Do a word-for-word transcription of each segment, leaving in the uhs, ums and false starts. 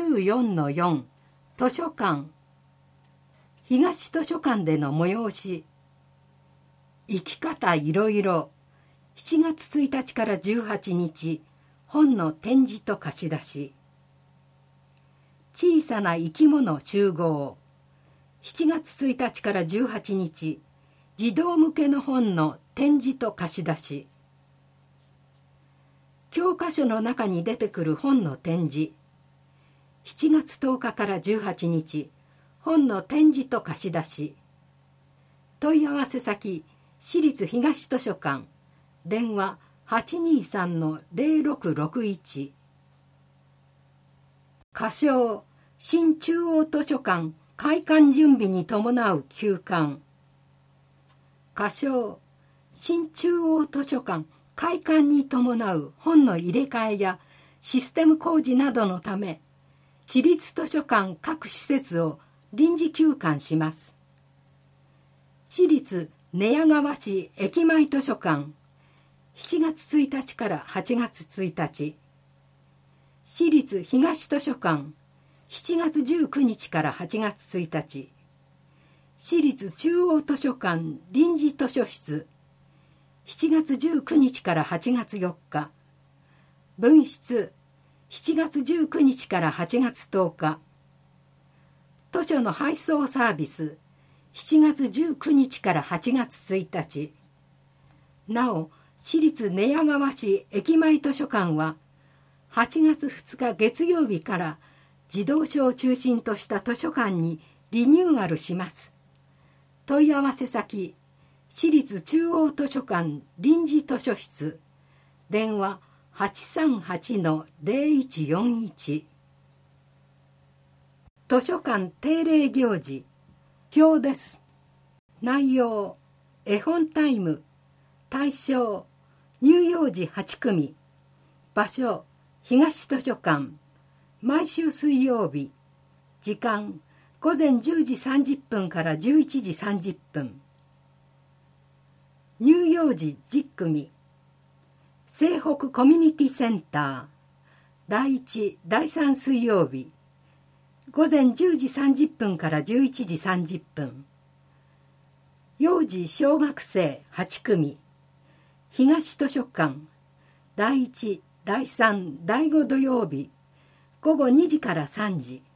うよんのよん 図書館、東図書館での催し、生き方いろいろ、しちがつついたちからじゅうはちにち、本の展示と貸し出し、小さな生き物集合、しちがつついたちからじゅうはちにち、児童向けの本の展示と貸し出し、教科書の中に出てくる本の展示、しちがつとおかからじゅうはちにち、本の展示と貸し出し、問い合わせ先、市立東図書館、電話 はちにーさんのぜろろくろくいち、仮称、新中央図書館開館準備に伴う休館、仮称、新中央図書館開館に伴う本の入れ替えやシステム工事などのため、市立図書館各施設を臨時休館します。市立寝屋川市駅前図書館、しちがつついたちからはちがつついたち、市立東図書館、しちがつじゅうくにちからはちがつついたち、市立中央図書館臨時図書室、しちがつじゅうくにちからはちがつよっか、分室、しちがつじゅうくにちからはちがつとおか、図書の配送サービス、しちがつじゅうくにちからはちがつついたち、なお、市立寝屋川市駅前図書館は、はちがつふつか月曜日から児童書を中心とした図書館にリニューアルします。問い合わせ先、市立中央図書館臨時図書室、電話 はちさんはちのぜろいちよんいち。図書館定例行事、表です。内容、絵本タイム、対象、乳幼児はちくみ、場所、東図書館、毎週水曜日、時間、ごぜんじゅうじさんじゅっぷんからじゅういちじさんじゅっぷん。乳幼児じゅっくみ、西北コミュニティセンター、だいいち、だいさん水曜日、ごぜんじゅうじさんじゅっぷんからじゅういちじさんじゅっぷん。幼児小学生はちくみ、東図書館、だいいち、だいさん、だいご土曜日、ごごにじからさんじ。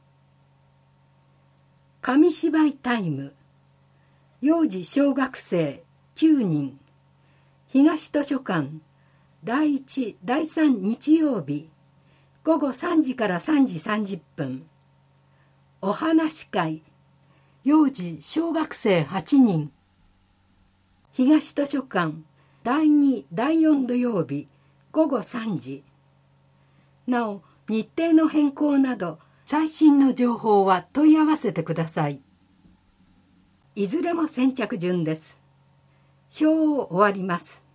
紙芝居タイム、幼児小学生きゅうにん、東図書館、だいいち、だいさん日曜日、ごごさんじからさんじさんじゅっぷん。お話会、幼児小学生はちにん、東図書館、だいに、だいよん土曜日、ごごさんじ。なお、日程の変更など、最新の情報は問い合わせてください。いずれも先着順です。表を終わります。